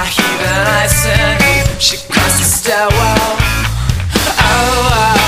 my heat and ice and heat. She crossed the stairwell. Oh,